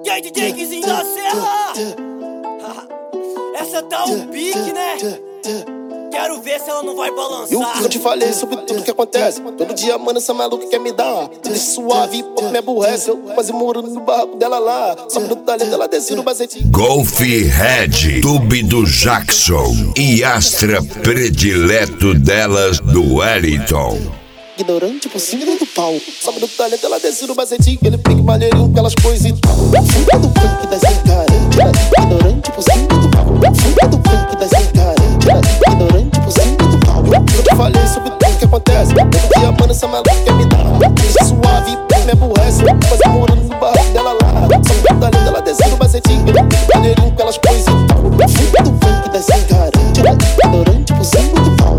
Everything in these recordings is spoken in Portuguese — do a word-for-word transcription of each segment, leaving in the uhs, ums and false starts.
E aí, D J Guizinho da Serra? Essa tá um pique, né? Quero ver se ela não vai balançar. E o que eu te falei sobre tudo que acontece? Todo dia, mano, essa maluca quer me dar. Deixa suave e pouco me aborrece. Eu quase morando no barraco dela lá. Só no talento ela desce no bacetinho. Golf Red, tube do Jackson e astra predileto delas do Wellington. Ignorante por cima do pau. Sobe no talento, ela desce no bacetinho. Ele pique maneirinho pelas coisas e tal. Fuga do funk das encarantes. Ignorante por cima do pau. Fuga do funk das encarantes. Ignorante por cima do pau. Eu te falei sobre tudo que acontece. Todo dia, mano, essa maluca quer me dar. Deixa suave e me aborrece. Quase morando no barraco dela lá. Sobe no talento, ela desce no bacetinho. Ele pique maneirinho pelas coisas e tal. Fuga do funk das encarantes. Ignorante por cima do pau.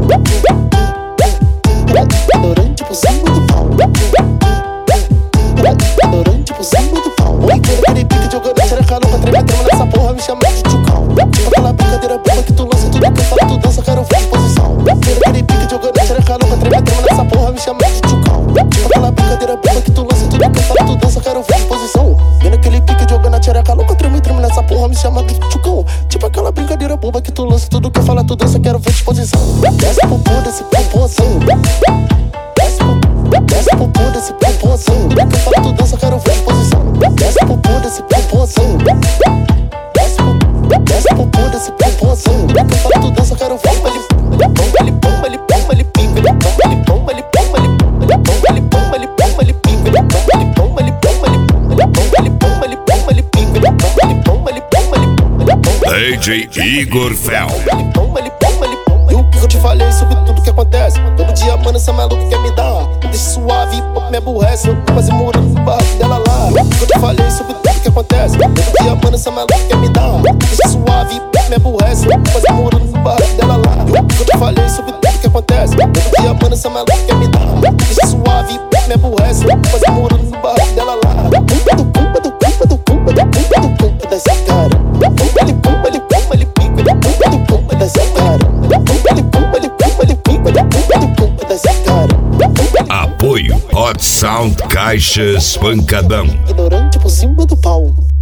Ignorante por cima do pau. Ignorante por cima do pau. Oi, quero aquele pique jogando a xereca louca, treme, treme nessa porra, me chama de tchucão. Tipo aquela brincadeira boa que tu lança, tudo que eu falo, tu dança, quero ver de posição. Quero aquele pique jogando a xereca louca, treme, treme nessa porra, me chama de tchucão. Tipo aquela brincadeira boa que tu lança, tudo que eu falo, tu dança, quero ver de posição. Vendo aquele pique jogando a xereca louca, treme, treme nessa porra, me chama de tchucão. Tipo aquela brincadeira boba que tu lança, tudo que eu falo, tu dança, quero ver de posição. Desce pro pô desse popozão. Desce pro pô desse popozão. Tudo que eu falo, tu dança, quero ver de posição. Desce pro pô desse popozão. Desce pro, desce pro pô desse popozão. Tudo que eu falo, tu dança, quero ver. Ele pomba, ele pomba, ele pica. Ele pomba, ele pomba, ele pomba, ele pomba, ele pomba, ele pica. Ele pomba, ele pomba, ele pomba, ele pomba, ele pomba, ele pica. Ele pomba, ele pomba, ele pomba. D J Igor Fel. Ele pomba, ele pomba, ele pomba. E o que eu te falei sobre tudo que acontece? Todo dia, mano, essa maluca quer me dar. Deixa suave e pouco me aborrece. Eu quase morando no barraco dela lá. E o que eu te falei sobre tudo que acontece? Todo dia, mano, essa maluca quer me dar. Deixa suave e pouco me aborrece. Eu quase morando no barraco dela lá. E o que eu te falei sobre tudo que acontece? Todo dia, mano, essa maluca quer me dar. Deixa suave e pouco me aborrece. Eu quase morando no barraco dela lá. Culpa do culpa do culpa do culpa do culpa do culpa dessa cara. Culpa, ele culpa, ele culpa, ele pica. Culpa do culpa dessa cara. Culpa, ele culpa, ele culpa, ele pica. Culpa do culpa dessa cara. Apoio Hot Sound Caixas Pancadão. Ignorante por cima do pau.